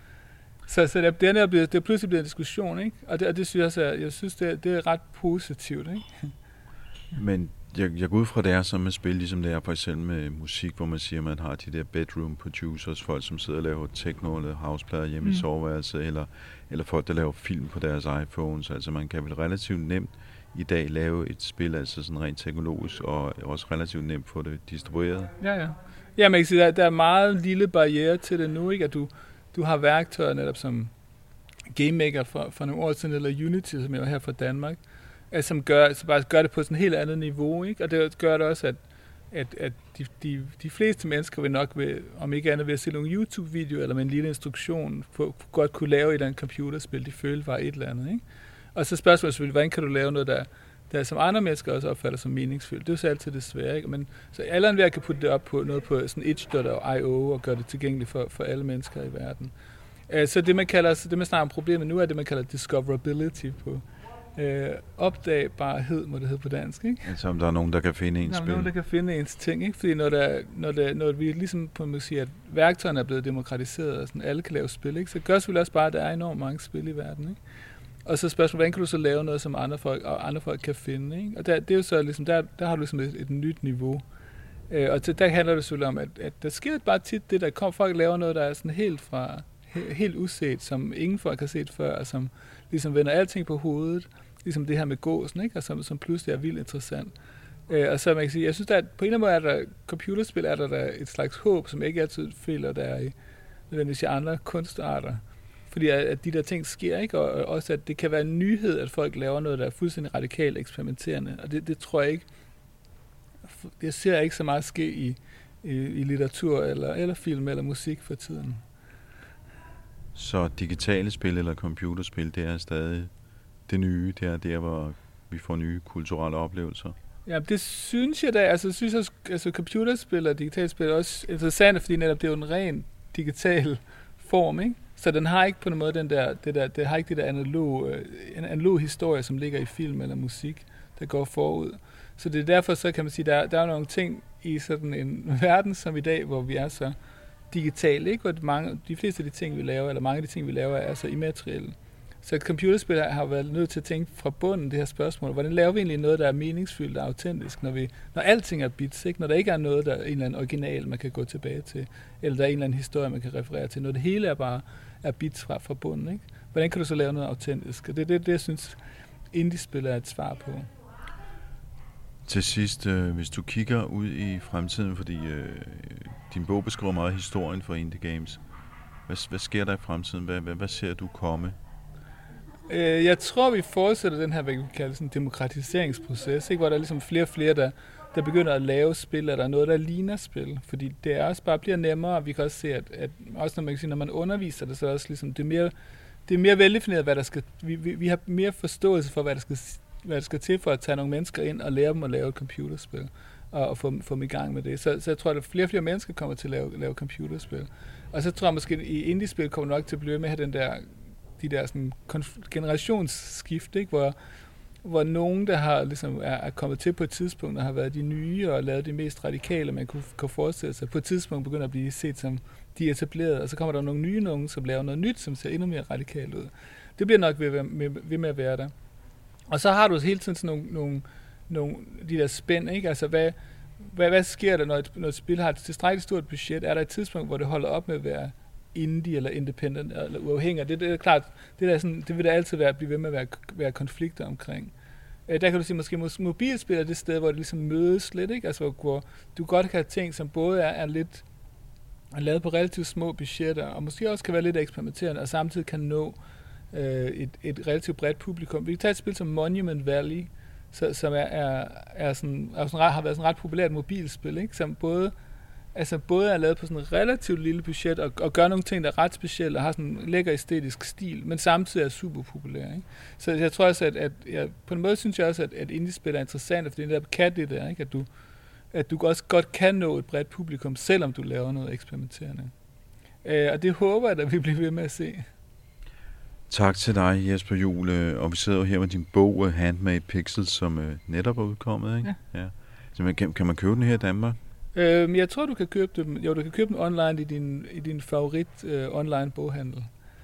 Så, så det, er, det er pludselig blevet en diskussion, ikke? Og det, og det synes jeg også, er, jeg synes, det er, det er ret positivt, ikke? Men jeg, jeg går ud fra det er som med spil, ligesom det er for eksempel med musik, hvor man siger, at man har de der bedroom producers, folk som sidder og laver techno eller houseplader hjemme mm. i soveværelset, eller, eller folk, der laver film på deres iPhones. Altså man kan vel relativt nemt i dag lave et spil, altså sådan rent teknologisk, og også relativt nemt få det distribueret. Ja, ja. Ja, man kan sige, at der er meget lille barriere til det nu, ikke? At du Du har værktøjer netop som Game Maker fra, fra nogle år siden, eller Unity, som er her fra Danmark, altså, som gør, altså bare gør det på sådan et helt andet niveau, ikke? Og det gør det også, at, at, at de, de, de fleste mennesker vil nok, ved, om ikke andet ved at se nogle YouTube-videoer, eller med en lille instruktion, for, for godt kunne lave et eller andet computerspil, de følte var et eller andet, ikke? Og så spørgsmålet selvfølgelig, hvordan kan du lave noget, der, der som andre mennesker også opfatter som meningsfyldt? Det er jo så altid det svære, ikke? Men så alle andre kan putte det op på noget på sådan itch punktum i o og gøre det tilgængeligt for, for alle mennesker i verden. Uh, så det man kalder, så det man snakker om problemet nu, er det man kalder discoverability på uh, opdagbarhed, må det hedde på dansk, ikke? Altså om der er nogen, der kan finde ens der er spil. nogen, der kan finde ens ting, ikke? Fordi når, der, når, der, når vi ligesom på man sige, at værktøjerne er blevet demokratiseret, og sådan, alle kan lave spil, ikke? Så gør selvfølgelig også bare, at der er enormt mange spil i verden, ikke? Og så spørgsmålet, hvordan kan du så lave noget, som andre folk, og andre folk kan finde, ikke? Og der, det er jo så ligesom, der, der har du ligesom et, et nyt niveau. Øh, og til, der handler det selvfølgelig om, at, at der sker bare tit det, der kommer, folk laver noget, der er sådan helt fra, he, helt uset, som ingen folk har set før, og som ligesom vender alting på hovedet, ligesom det her med gåsen, ikke? Og som, som pludselig er vildt interessant. Øh, og så man kan sige, jeg synes, at på en eller anden måde er der, computerspil er der, der et slags håb, som ikke altid føler, der er i, nødvendigvis i andre kunstarter. Fordi at de der ting sker, ikke? Og også at det kan være en nyhed, at folk laver noget, der er fuldstændig radikalt eksperimenterende. Og det, det tror jeg ikke, jeg ser ikke så meget ske i, i, i litteratur, eller, eller film, eller musik for tiden. Så digitale spil eller computerspil, det er stadig det nye, det er der, hvor vi får nye kulturelle oplevelser? Ja, det synes jeg da. Altså, synes jeg, altså computerspil og digitale spil er også interessant, fordi netop det er jo en ren digital form, ikke? Så den har ikke på en måde den der, det der, det har ikke det der analog, en analog historie, som ligger i film eller musik, der går forud. Så det er derfor, så kan man sige, der, der er nogle ting i sådan en verden som i dag, hvor vi er så digitale, ikke? Hvor mange, de fleste af de ting, vi laver, eller mange af de ting, vi laver, er så immaterielle. Så et computerspil har været nødt til at tænke fra bunden det her spørgsmål. Hvordan laver vi egentlig noget, der er meningsfyldt og autentisk, når, vi, når alting er bits, ikke? Når der ikke er noget, der er en eller anden original, man kan gå tilbage til, eller der er en eller anden historie, man kan referere til. Når det hele er bare er bits fra, fra bunden, ikke? Hvordan kan du så lave noget autentisk? Og det er det, det, jeg synes, indie-spil er et svar på. Til sidst, øh, hvis du kigger ud i fremtiden, fordi øh, din bog beskriver meget historien for indie games. Hvad, hvad sker der i fremtiden? Hvad, hvad, hvad ser du komme? Øh, jeg tror, vi fortsætter den her, hvad vi kalder sådan demokratiseringsproces, ikke? Hvor der er ligesom flere og flere, der, der begynder at lave spil, og der er noget, der ligner spil. Fordi det er også bare bliver nemmere, og vi kan også se, at, at også når man kan sige, når man underviser det, så er også ligesom, det er mere, det er mere veldefineret, hvad der skal, vi, vi, vi har mere forståelse for, hvad der skal hvad der skal til for at tage nogle mennesker ind og lære dem at lave et computerspil, og, og få, få dem i gang med det. Så, så jeg tror, at flere og flere mennesker kommer til at lave, lave computerspil. Og så tror jeg måske, i indie-spil kommer nok til at blive med at have den der, de der sådan konf- generationsskift, ikke? Hvor, hvor nogen, der har, ligesom, er, er kommet til på et tidspunkt, og har været de nye og lavet de mest radikale, man kunne, kunne forestille sig, på et tidspunkt begynder at blive set som de etablerede, og så kommer der nogle nye nogen, som laver noget nyt, som ser endnu mere radikalt ud. Det bliver nok ved, ved, ved med at være der. Og så har du hele tiden sådan nogle, nogle, nogle de der spænd, ikke? Altså, hvad, hvad, hvad sker der, når et, når et spil har et tilstrækkeligt stort budget? Er der et tidspunkt, hvor det holder op med at være indie eller independent eller uafhængig? Det, det er klart, det, der sådan, det vil der altid være, blive ved med at være, være konflikter omkring. Der kan du sige, måske mobilspil er det sted, hvor det ligesom mødes lidt, ikke? Altså, hvor du godt kan have ting, som både er, er lidt er lavet på relativt små budgetter, og måske også kan være lidt eksperimenterende, og samtidig kan nå Et, et relativt bredt publikum. Vi kan tage et spil som Monument Valley, så, som er, er, er sådan, er sådan, har været sådan ret populært mobilspil, ikke? Som både, altså både er lavet på sådan et relativt lille budget, og, og gør nogle ting, der er ret specielle, og har sådan en lækker æstetisk stil, men samtidig er super populær, ikke? Så jeg tror også, at, at jeg, på en måde synes jeg også, at, at indie-spil er interessant, fordi det der kan det der, ikke? At du, at du også godt kan nå et bredt publikum, selvom du laver noget eksperimenterende. Øh, og det håber jeg, at vi bliver ved med at se. Tak til dig, Jesper Juhl, og vi sidder jo her med din bog Handmade Pixels, som uh, netop er udkommet, ikke? Ja. Ja. Så man, kan, kan man købe den her i Danmark? Øhm, jeg tror, du kan købe den. Jo, du kan købe den online i din, i din favorit uh, online boghandel.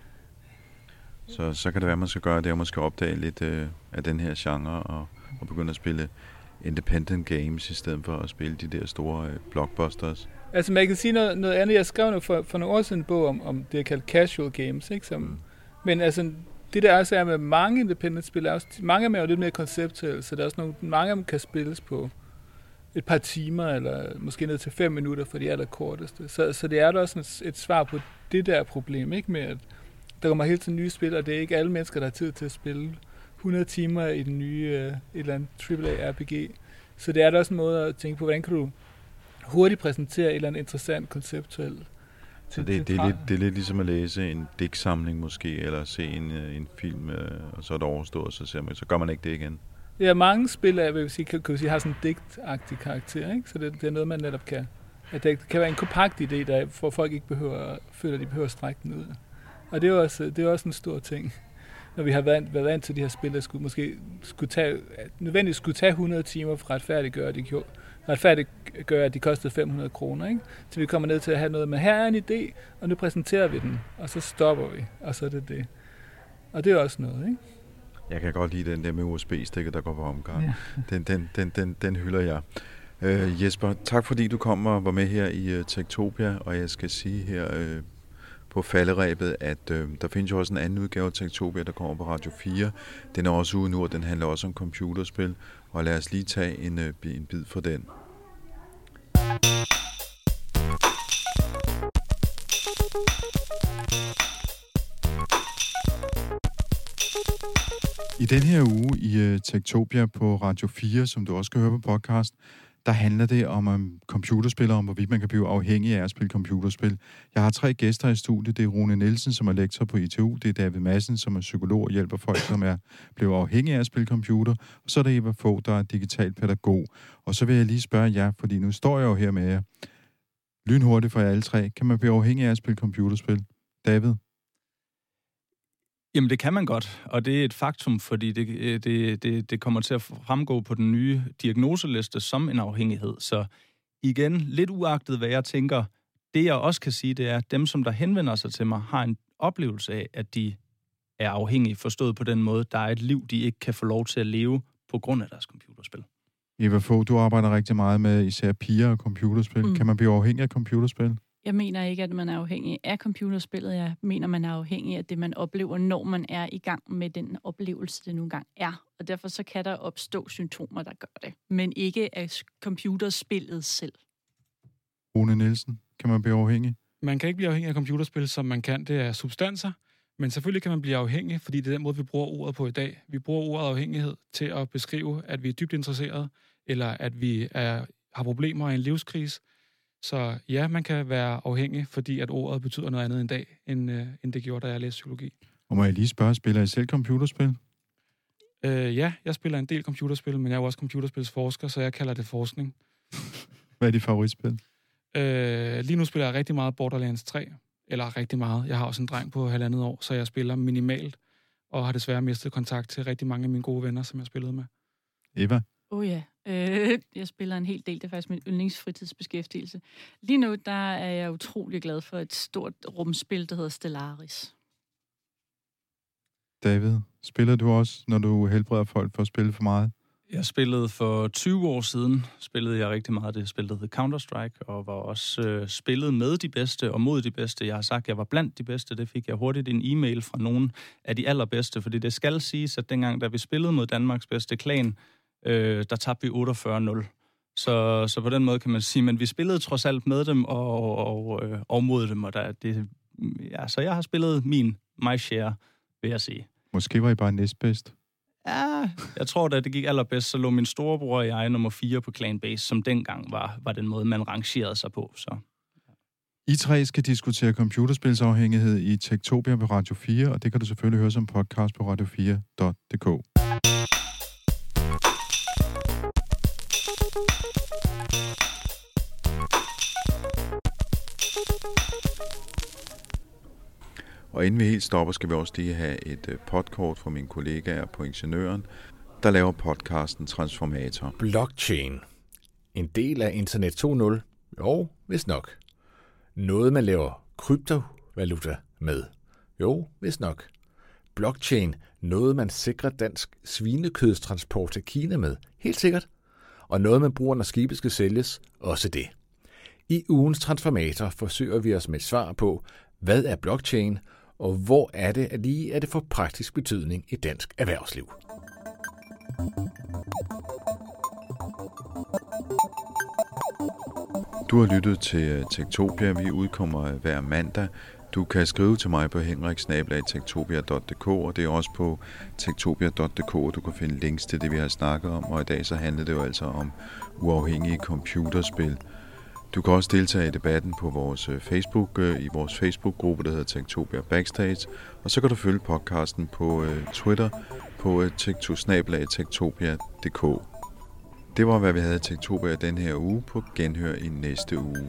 Så, så kan det være, man skal gøre det, og måske opdage lidt uh, af den her genre, og, og begynde at spille independent games, i stedet for at spille de der store uh, blockbusters. Altså, man kan sige noget, noget andet. Jeg skrev for, for nogle år siden en bog om, om det, jeg kalder casual games, ikke? Som, mm. Men altså, det der også er med mange independent spil, er også, mange af dem er jo lidt mere konceptuelle, så der er også nogle, mange af dem kan spilles på et par timer, eller måske ned til fem minutter for de allerkorteste. Så, så det er da også et, et svar på det der problem, ikke? Med at der kommer helt til nye spil, og det er ikke alle mennesker, der har tid til at spille hundrede timer i den nye uh, et eller andet triple A R P G. Så det er da også en måde at tænke på, hvordan kan du hurtigt præsentere et eller andet interessant konceptuelt Så det, det, er lidt, det er lidt ligesom at læse en digtsamling måske, eller se en, en film, øh, og så er det overstået, og så, ser man, så gør man ikke det igen. Ja, mange spil er, vil sige, kan, kan sige, har sådan en digtagtig karakter, ikke? Så det, det er noget, man netop kan. At det kan være en kompakt idé, der for folk ikke behøver, føler, at de behøver at strække den ud. Og det er også, det er også en stor ting. Når vi har været, været vant til de her spil, der skulle måske skulle tage, nødvendigvis skulle tage hundrede timer for at retfærdiggøre, at de, gjorde, retfærdiggøre, at de kostede fem hundrede kroner, ikke? Så vi kommer ned til at have noget, men her er en idé, og nu præsenterer vi den, og så stopper vi, og så er det det. Og det er også noget, ikke? Jeg kan godt lide den der med U S B-stikket, der går på omgang. Ja. Den, den, den, den, den hylder jeg. Uh, Jesper, tak fordi du kom og var med her i uh, Techtopia, og jeg skal sige her uh, på falderæbet, at uh, der findes jo også en anden udgave af Techtopia, der kommer på Radio fire. Den er også ude nu, og den handler også om computerspil, og lad os lige tage en, uh, en bid fra den. I den her uge i uh, Techtopia på Radio fire, som du også kan høre på podcast, der handler det om um, computerspil, om hvorvidt man kan blive afhængig af at spille computerspil. Jeg har tre gæster i studiet. Det er Rune Nielsen, som er lektor på I T U. Det er David Madsen, som er psykolog og hjælper folk, som er blevet afhængige af at spille computer. Og så er der Eva Fogh, der er digital pædagog. Og så vil jeg lige spørge jer, fordi nu står jeg jo her med jer. Lynhurtigt for jer alle tre. Kan man blive afhængig af at spille computerspil? David? Jamen, det kan man godt, og det er et faktum, fordi det, det, det, det kommer til at fremgå på den nye diagnoseliste som en afhængighed. Så igen, lidt uagtet, hvad jeg tænker, det jeg også kan sige, det er, at dem, som der henvender sig til mig, har en oplevelse af, at de er afhængige, forstået på den måde, der er et liv, de ikke kan få lov til at leve på grund af deres computerspil. Eva Fogh, du arbejder rigtig meget med især piger og computerspil. Mm. Kan man blive afhængig af computerspil? Jeg mener ikke, at man er afhængig af computerspillet. Jeg mener, man er afhængig af det, man oplever, når man er i gang med den oplevelse, det nu engang er. Og derfor så kan der opstå symptomer, der gør det. Men ikke af computerspillet selv. Rune Nielsen, kan man blive afhængig? Man kan ikke blive afhængig af computerspil, som man kan. Det er substanser. Men selvfølgelig kan man blive afhængig, fordi det er den måde, vi bruger ordet på i dag. Vi bruger ordet afhængighed til at beskrive, at vi er dybt interesserede, eller at vi er, har problemer i en livskrise. Så ja, man kan være afhængig, fordi at ordet betyder noget andet en dag, end, øh, end det gjorde, da jeg læste psykologi. Og må jeg lige spørge, spiller I selv computerspil? Øh, ja, jeg spiller en del computerspil, men jeg er jo også computerspilsforsker, så jeg kalder det forskning. Hvad er dit favoritspil? Øh, lige nu spiller jeg rigtig meget Borderlands tre, eller rigtig meget. Jeg har også en dreng på halvandet år, så jeg spiller minimalt, og har desværre mistet kontakt til rigtig mange af mine gode venner, som jeg spillede med. Eva? Åh oh ja, øh, jeg spiller en hel del. Det er faktisk min yndlingsfritidsbeskæftigelse. Lige nu, der er jeg utrolig glad for et stort rumspil, der hedder Stellaris. David, spiller du også, når du helbreder folk for at spille for meget? Jeg spillede for tyve år siden, spillede jeg rigtig meget det spil, der hed Counter-Strike, og var også øh, spillet med de bedste og mod de bedste. Jeg har sagt, at jeg var blandt de bedste. Det fik jeg hurtigt en e-mail fra nogen af de allerbedste, fordi det skal siges, at dengang, da vi spillede mod Danmarks bedste klan, øh, der tabte vi otteogfyrre nul. Så, så på den måde kan man sige, men vi spillede trods alt med dem og, og, øh, og mod dem, og der, det, ja, så jeg har spillet min, my share, vil jeg sige. Måske var I bare næstbedst. Ja, jeg tror, da det gik allerbedst, så lå min storebror og jeg nummer fire på Clanbase, som dengang var, var den måde, man rangerede sig på. Så. I tre skal diskutere computerspilsafhængighed i Techtopia på Radio fire, og det kan du selvfølgelig høre som podcast på radio fire punktum d k. Og inden vi helt stopper, skal vi også lige have et podkort fra mine kollegaer på Ingeniøren, der laver podcasten Transformator. Blockchain. En del af Internet to punkt nul. Jo, vist nok. Noget, man laver kryptovaluta med. Jo, vist nok. Blockchain. Noget, man sikrer dansk svinekødstransport til Kina med. Helt sikkert. Og noget, man bruger, når skibet skal sælges. Også det. I ugens Transformator forsøger vi os med et svar på, hvad er blockchain, og hvor er det, at lige er det for praktisk betydning i dansk erhvervsliv. Du har lyttet til Techtopia. Vi udkommer hver mandag. Du kan skrive til mig på henrik snabel-a techtopia punktum d k, og det er også på techtopia punktum d k, du kan finde links til det, vi har snakket om. Og i dag så handler det jo altså om uafhængige computerspil. Du kan også deltage i debatten på vores Facebook, i vores Facebook-gruppe, der hedder Techtopia Backstage. Og så kan du følge podcasten på Twitter på snabel-a techtopia punktum d k. Det var, hvad vi havde i Techtopia den her uge. På genhør i næste uge.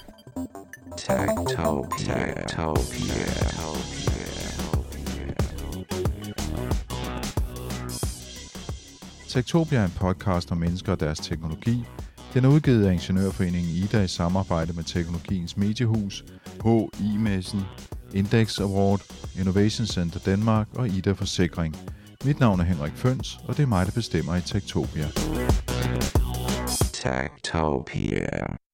Techtopia. Techtopia. Techtopia er en podcast om mennesker og deres teknologi. Den er udgivet af Ingeniørforeningen Ida i samarbejde med Teknologiens Mediehus, H I-messen, Index Award, Innovation Center Danmark og Ida Forsikring. Mit navn er Henrik Føns, og det er mig, der bestemmer i Techtopia. Techtopia.